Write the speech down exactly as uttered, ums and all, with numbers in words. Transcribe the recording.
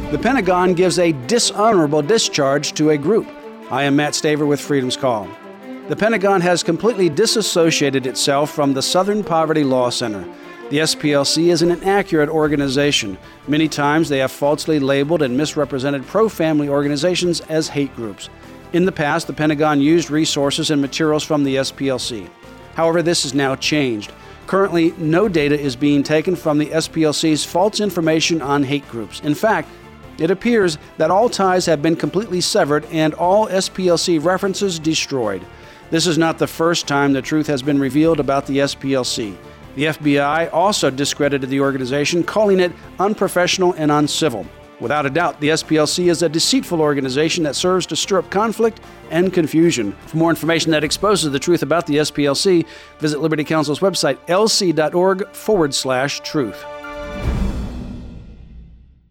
The Pentagon gives a dishonorable discharge to a group. I am Matt Staver with Freedom's Call. The Pentagon has completely disassociated itself from the Southern Poverty Law Center. The S P L C is an inaccurate organization. Many times they have falsely labeled and misrepresented pro-family organizations as hate groups. In the past, the Pentagon used resources and materials from the S P L C. However, this has now changed. Currently, no data is being taken from the S P L C's false information on hate groups. In fact, it appears that all ties have been completely severed and all S P L C references destroyed. This is not the first time the truth has been revealed about the S P L C. The F B I also discredited the organization, calling it unprofessional and uncivil. Without a doubt, the S P L C is a deceitful organization that serves to stir up conflict and confusion. For more information that exposes the truth about the S P L C, visit Liberty Counsel's website, lc.org forward slash truth.